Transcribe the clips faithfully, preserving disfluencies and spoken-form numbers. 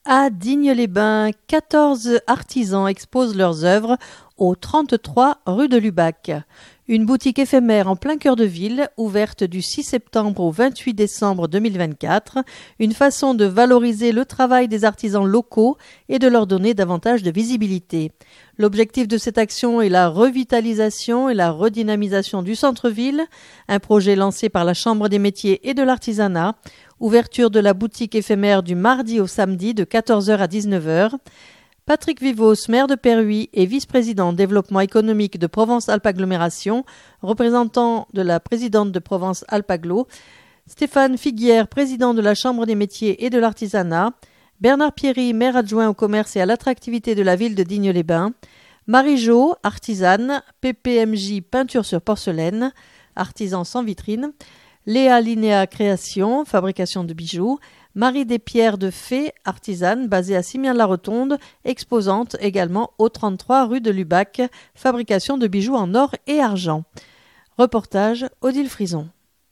À Digne-les-Bains, quatorze artisans exposent leurs œuvres au trente-trois rue de Lubac. Une boutique éphémère en plein cœur de ville, ouverte du six septembre au vingt-huit décembre deux mille vingt-quatre, une façon de valoriser le travail des artisans locaux et de leur donner davantage de visibilité. L'objectif de cette action est la revitalisation et la redynamisation du centre-ville, un projet lancé par la Chambre des métiers et de l'artisanat. Ouverture de la boutique éphémère du mardi au samedi de quatorze heures à dix-neuf heures. Patrick Vivos, maire de Perhuis et vice-président développement économique de Provence-Alpes-Agglomération, représentant de la présidente de Provence-Alpes-Agglo, Stéphane Figuière, président de la Chambre des métiers et de l'artisanat, Bernard Pierry, maire adjoint au commerce et à l'attractivité de la ville de Digne-les-Bains, Marie Jo, artisane, P P M J peinture sur porcelaine, artisan sans vitrine, Léa Linéa Création, fabrication de bijoux, Marie Despierres de Fée, artisane, basée à Simian-la-Rotonde, exposante également au trente-trois rue de Lubac, fabrication de bijoux en or et argent. Reportage Odile Frison.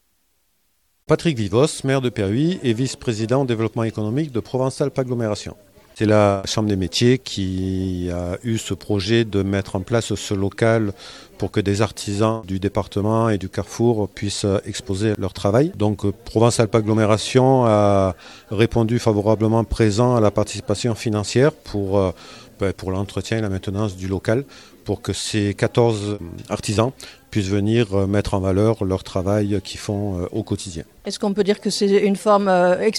Patrick Vivos, maire de Perhuis et vice-président développement économique de Provence-Alpes-Agglomération. C'est la Chambre des métiers qui a eu ce projet de mettre en place ce local pour que des artisans du département et du Carrefour puissent exposer leur travail. Donc Provence-Alpes-Agglomération a répondu favorablement présent à la participation financière pour, pour l'entretien et la maintenance du local, pour que ces quatorze artisans puissent venir mettre en valeur leur travail qu'ils font au quotidien. Est-ce qu'on peut dire que c'est une forme expérimentale ?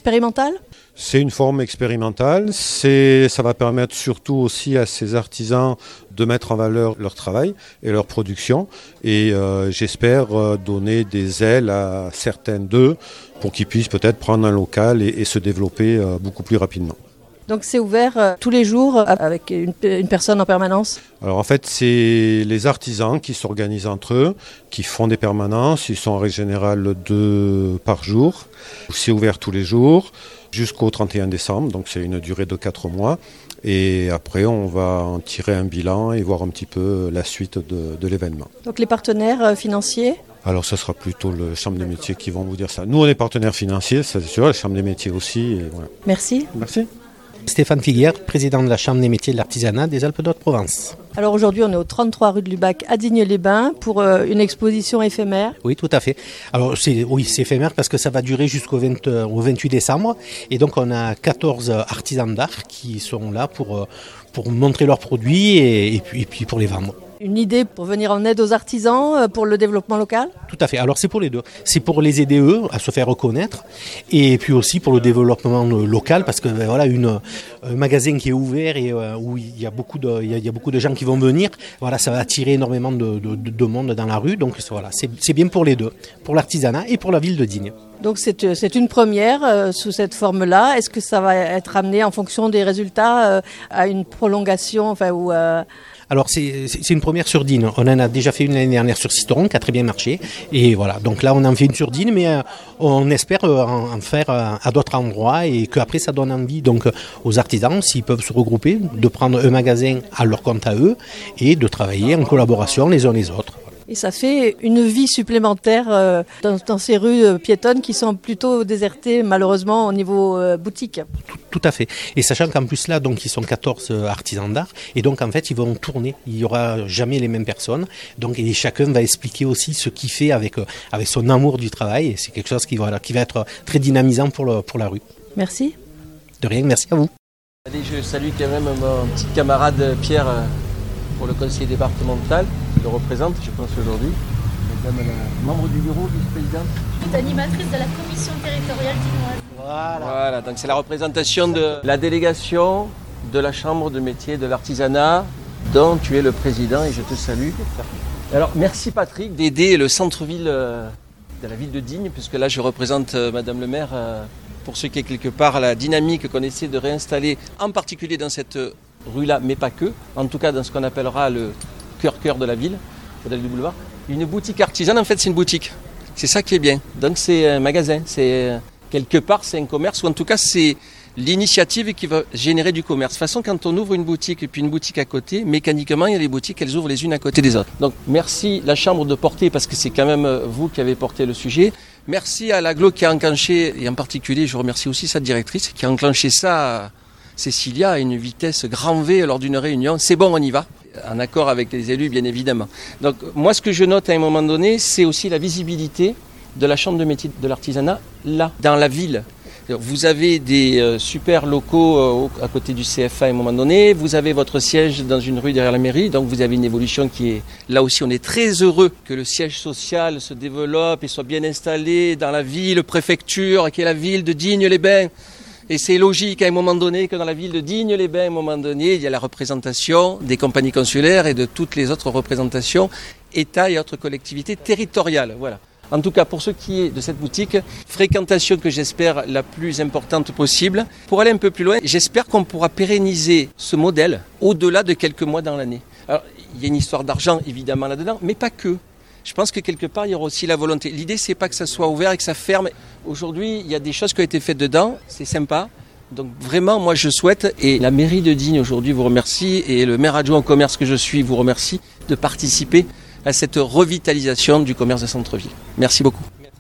C'est une forme expérimentale. C'est, ça va permettre surtout aussi à ces artisans de mettre en valeur leur travail et leur production. Et euh, j'espère donner des ailes à certains d'eux pour qu'ils puissent peut-être prendre un local et, et se développer euh, beaucoup plus rapidement. Donc c'est ouvert euh, tous les jours avec une, une personne en permanence ? Alors en fait, c'est les artisans qui s'organisent entre eux, qui font des permanences. Ils sont en règle générale deux par jour. C'est ouvert tous les jours jusqu'au trente et un décembre, donc c'est une durée de quatre mois. Et après, on va en tirer un bilan et voir un petit peu la suite de, de l'événement. Donc les partenaires financiers ? Alors ce sera plutôt la Chambre des métiers qui vont vous dire ça. Nous, on est partenaires financiers, ça c'est sûr, la Chambre des métiers aussi. Et voilà. Merci. Merci. Stéphane Figuière, président de la Chambre des métiers de l'artisanat des Alpes-de-Haute-Provence. Alors aujourd'hui, on est au trente-trois rue de Lubac à Digne-les-Bains pour euh, une exposition éphémère. Oui, tout à fait. Alors c'est, oui, c'est éphémère parce que ça va durer jusqu'au vingt, au vingt-huit décembre. Et donc on a quatorze artisans d'art qui sont là pour, pour montrer leurs produits et, et, puis, et puis pour les vendre. Une idée pour venir en aide aux artisans, pour le développement local ? Tout à fait. Alors c'est pour les deux. C'est pour les aider eux à se faire reconnaître et puis aussi pour le développement local parce que ben, voilà une, un magasin qui est ouvert et euh, où il y a beaucoup de il y a, il y a beaucoup de gens qui vont venir. Voilà, ça va attirer énormément de, de, de monde dans la rue. Donc voilà, c'est, c'est bien pour les deux, pour l'artisanat et pour la ville de Digne. Donc c'est, c'est une première euh, sous cette forme-là. Est-ce que ça va être amené en fonction des résultats euh, à une prolongation, enfin ou euh... Alors c'est, c'est une première sur Digne. On en a déjà fait une l'année dernière sur Sisteron qui a très bien marché. Et voilà, donc là on en fait une sur Digne, mais euh, on espère euh, en, en faire euh, à d'autres endroits et qu'après ça donne envie donc, aux artisans, s'ils peuvent se regrouper, de prendre un magasin à leur compte à eux et de travailler en collaboration les uns les autres. Et ça fait une vie supplémentaire euh, dans, dans ces rues euh, piétonnes qui sont plutôt désertées malheureusement au niveau euh, boutique. Tout, tout à fait. Et sachant qu'en plus là, donc, ils sont quatorze artisans d'art et donc en fait ils vont tourner. Il n'y aura jamais les mêmes personnes. Donc et chacun va expliquer aussi ce qu'il fait avec, avec son amour du travail. Et c'est quelque chose qui va, qui va être très dynamisant pour, le, pour la rue. Merci. De rien, merci à vous. Allez, je salue quand même mon petit camarade Pierre pour le conseil départemental. Le représente, je pense, aujourd'hui. Madame la membre du bureau, vice-présidente. Je suis animatrice de la commission territoriale dinoise. Voilà. Voilà, donc c'est la représentation de la délégation de la Chambre de métier de l'artisanat, dont tu es le président et je te salue. Alors, merci Patrick d'aider le centre-ville de la ville de Digne, puisque là je représente Madame le maire, pour ceux qui est quelque part la dynamique qu'on essaie de réinstaller, en particulier dans cette rue-là, mais pas que, en tout cas dans ce qu'on appellera le cœur-cœur de la ville, au-delà du boulevard. Une boutique artisane, en fait, c'est une boutique. C'est ça qui est bien. Donc, c'est un magasin. C'est, quelque part, c'est un commerce, ou en tout cas, c'est l'initiative qui va générer du commerce. De toute façon, quand on ouvre une boutique et puis une boutique à côté, mécaniquement, il y a les boutiques, elles ouvrent les unes à côté des autres. Donc, merci la Chambre de porter, parce que c'est quand même vous qui avez porté le sujet. Merci à l'Agglo qui a enclenché, et en particulier, je remercie aussi sa directrice, qui a enclenché ça Cécilia à une vitesse grand V lors d'une réunion. C'est bon, on y va. En accord avec les élus, bien évidemment. Donc moi, ce que je note à un moment donné, c'est aussi la visibilité de la Chambre de métier de l'artisanat, là, dans la ville. Vous avez des euh, super locaux euh, à côté du C F A à un moment donné, vous avez votre siège dans une rue derrière la mairie, donc vous avez une évolution qui est... Là aussi, on est très heureux que le siège social se développe et soit bien installé dans la ville, préfecture, qui est la ville de Digne-les-Bains. Et c'est logique à un moment donné que dans la ville de Digne-les-Bains, à un moment donné, il y a la représentation des compagnies consulaires et de toutes les autres représentations, État et autres collectivités territoriales. Voilà. En tout cas, pour ce qui est de cette boutique, fréquentation que j'espère la plus importante possible. Pour aller un peu plus loin, j'espère qu'on pourra pérenniser ce modèle au-delà de quelques mois dans l'année. Alors, il y a une histoire d'argent évidemment là-dedans, mais pas que. Je pense que quelque part, il y aura aussi la volonté. L'idée, c'est pas que ça soit ouvert et que ça ferme. Aujourd'hui, il y a des choses qui ont été faites dedans, c'est sympa. Donc vraiment, moi, je souhaite, et la mairie de Digne aujourd'hui vous remercie, et le maire adjoint au commerce que je suis vous remercie, de participer à cette revitalisation du commerce de centre-ville. Merci beaucoup.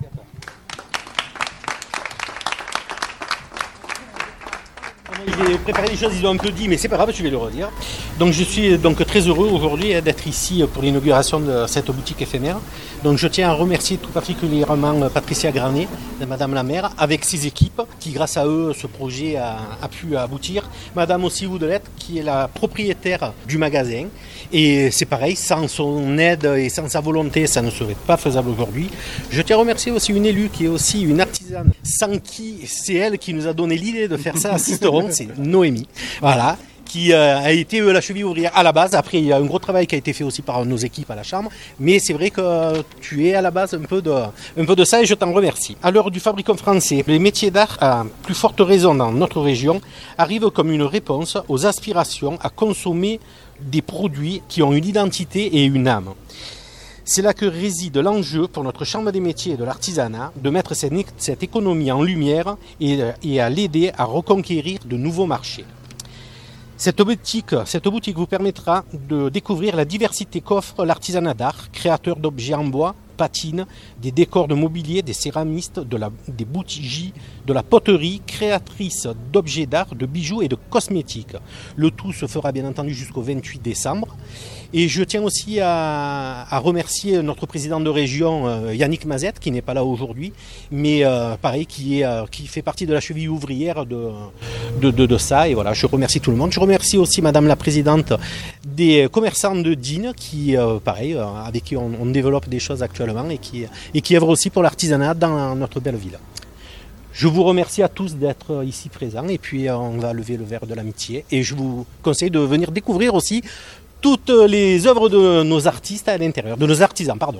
J'ai préparé des choses, ils ont un peu dit, mais c'est pas grave, je vais le redire. Donc je suis donc très heureux aujourd'hui d'être ici pour l'inauguration de cette boutique éphémère. Donc je tiens à remercier tout particulièrement Patricia Granet, Madame la maire, avec ses équipes, qui grâce à eux, ce projet a, a pu aboutir. Madame aussi Oudelette, qui est la propriétaire du magasin. Et c'est pareil, sans son aide et sans sa volonté, ça ne serait pas faisable aujourd'hui. Je tiens à remercier aussi une élue qui est aussi une artisane, sans qui c'est elle qui nous a donné l'idée de faire ça à Sisteron, c'est Noémie. Voilà. Qui euh, a été euh, la cheville ouvrière à la base. Après, il y a un gros travail qui a été fait aussi par nos équipes à la Chambre. Mais c'est vrai que euh, tu es à la base un peu, de, un peu de ça et je t'en remercie. À l'heure du fabricant français, les métiers d'art, à plus forte raison dans notre région, arrivent comme une réponse aux aspirations à consommer des produits qui ont une identité et une âme. C'est là que réside l'enjeu pour notre Chambre des métiers et de l'artisanat de mettre cette, cette économie en lumière et, et à l'aider à reconquérir de nouveaux marchés. Cette boutique, cette boutique vous permettra de découvrir la diversité qu'offre l'artisanat d'art, créateur d'objets en bois, patines, des décors de mobilier, des céramistes, de la, des bougies, de la poterie, créatrice d'objets d'art, de bijoux et de cosmétiques. Le tout se fera bien entendu jusqu'au vingt-huit décembre. Et je tiens aussi à, à remercier notre président de région, euh, Yannick Mazette, qui n'est pas là aujourd'hui, mais euh, pareil, qui, est, euh, qui fait partie de la cheville ouvrière de, de, de, de ça. Et voilà, je remercie tout le monde. Je remercie aussi Madame la présidente des commerçants de Digne, qui, euh, pareil, euh, avec qui on, on développe des choses actuellement et qui, et qui œuvre aussi pour l'artisanat dans notre belle ville. Je vous remercie à tous d'être ici présents et puis euh, on va lever le verre de l'amitié. Et je vous conseille de venir découvrir aussi toutes les œuvres de nos artistes à l'intérieur, de nos artisans, pardon.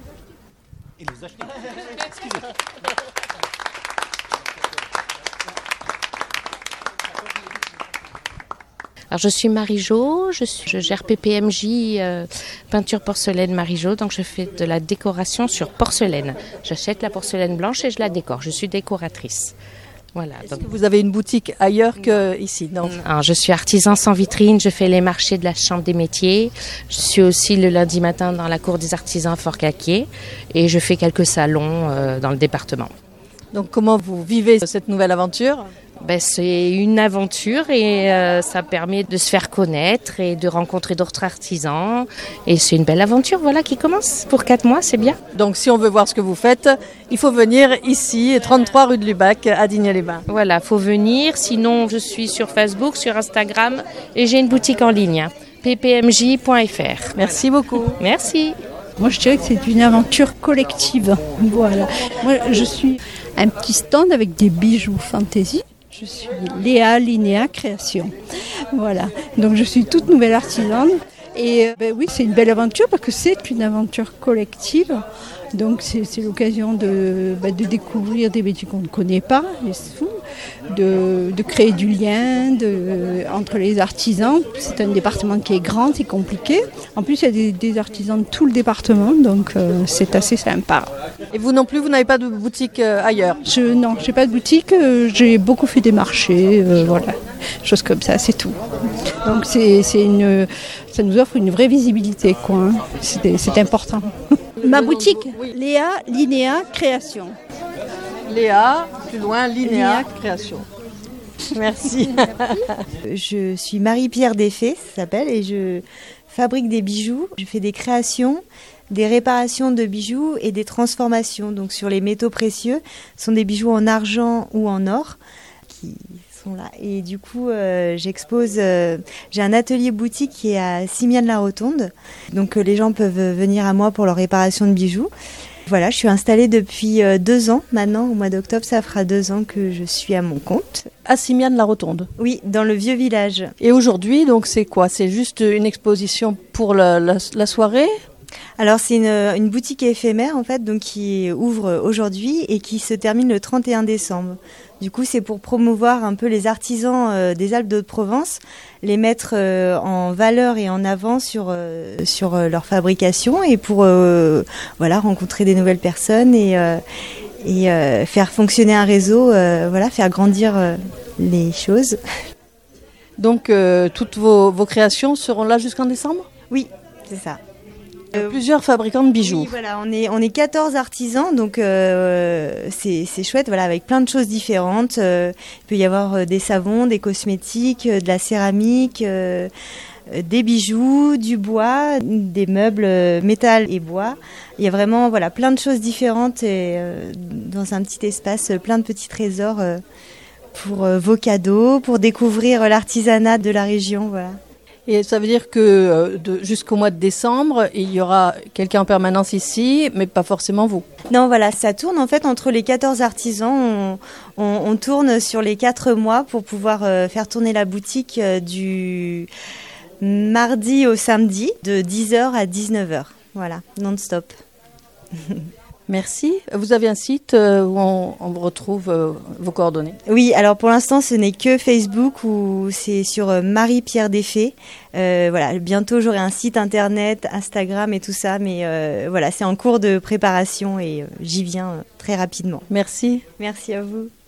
Et les acheter. Excusez-moi. Alors je suis Marie-Jo, je, suis, je gère P P M J euh, peinture porcelaine Marie-Jo, donc je fais de la décoration sur porcelaine. J'achète la porcelaine blanche et je la décore, je suis décoratrice. Voilà. Est-ce donc... que vous avez une boutique ailleurs qu'ici? Non. Alors, je suis artisan sans vitrine, je fais les marchés de la Chambre des métiers. Je suis aussi le lundi matin dans la cour des artisans à Fort-Caquier et je fais quelques salons euh, dans le département. Donc comment vous vivez cette nouvelle aventure? Ben, c'est une aventure et euh, ça permet de se faire connaître et de rencontrer d'autres artisans. Et c'est une belle aventure voilà, qui commence. Pour quatre mois, c'est bien. Donc si on veut voir ce que vous faites, il faut venir ici, trente-trois rue de Lubac, à Digne-les-Bains. Voilà, il faut venir. Sinon, je suis sur Facebook, sur Instagram et j'ai une boutique en ligne, p p m j point f r. Merci beaucoup. Merci. Moi, je dirais que c'est une aventure collective. Voilà. Moi, je suis un petit stand avec des bijoux fantaisie. Je suis Léa Linéa Création. Voilà. Donc je suis toute nouvelle artisane. Et ben oui, c'est une belle aventure parce que c'est une aventure collective. Donc c'est, c'est l'occasion de, ben, de découvrir des métiers qu'on ne connaît pas, de, de créer du lien de, entre les artisans. C'est un département qui est grand, c'est compliqué. En plus, il y a des, des artisans de tout le département, donc euh, c'est assez sympa. Et vous non plus, vous n'avez pas de boutique euh, ailleurs? Je, Non, je n'ai pas de boutique. Euh, j'ai beaucoup fait des marchés, euh, voilà, choses comme ça, c'est tout. Donc c'est, c'est une, ça nous offre une vraie visibilité, quoi. Hein. C'est, c'est important. Ma boutique, oui. Léa Linéa Création. Léa, plus loin, Linéa Création. Merci. Je suis Marie-Pierre Desfait, ça s'appelle, et je fabrique des bijoux. Je fais des créations, des réparations de bijoux et des transformations. Donc sur les métaux précieux, ce sont des bijoux en argent ou en or qui sont là. Et du coup, euh, j'expose. Euh, j'ai un atelier boutique qui est à Simiane-la-Rotonde. Donc euh, les gens peuvent venir à moi pour leur réparation de bijoux. Voilà, je suis installée depuis euh, deux ans maintenant. Au mois d'octobre, ça fera deux ans que je suis à mon compte. À Simiane-la-Rotonde. Oui, dans le vieux village. Et aujourd'hui, donc c'est quoi? C'est juste une exposition pour la, la, la soirée? Alors c'est une, une boutique éphémère en fait, donc qui ouvre aujourd'hui et qui se termine le trente et un décembre. Du coup, c'est pour promouvoir un peu les artisans euh, des Alpes de Haute-Provence, les mettre euh, en valeur et en avant sur euh, sur euh, leur fabrication et pour euh, voilà rencontrer des nouvelles personnes et euh, et euh, faire fonctionner un réseau, euh, voilà, faire grandir euh, les choses. Donc euh, toutes vos, vos créations seront là jusqu'en décembre? Oui, c'est ça. Euh, Plusieurs fabricants de bijoux. Oui, voilà, on est on est quatorze artisans, donc euh, c'est c'est chouette, voilà, avec plein de choses différentes. Euh, il peut y avoir euh, des savons, des cosmétiques, euh, de la céramique, euh, euh, des bijoux, du bois, des meubles euh, métal et bois. Il y a vraiment voilà plein de choses différentes et euh, dans un petit espace, euh, plein de petits trésors euh, pour euh, vos cadeaux, pour découvrir l'artisanat de la région, voilà. Et ça veut dire que euh, de, jusqu'au mois de décembre, il y aura quelqu'un en permanence ici, mais pas forcément vous. Non, voilà, ça tourne en fait entre les quatorze artisans. On, on, on tourne sur les quatre mois pour pouvoir euh, faire tourner la boutique euh, du mardi au samedi, de dix heures à dix-neuf heures. Voilà, non-stop. Merci. Vous avez un site euh, où on, on retrouve euh, vos coordonnées? Oui, alors pour l'instant, ce n'est que Facebook ou c'est sur euh, Marie-Pierre Desfait. Euh, voilà, bientôt j'aurai un site internet, Instagram et tout ça, mais euh, voilà, c'est en cours de préparation et euh, j'y viens euh, très rapidement. Merci. Merci à vous.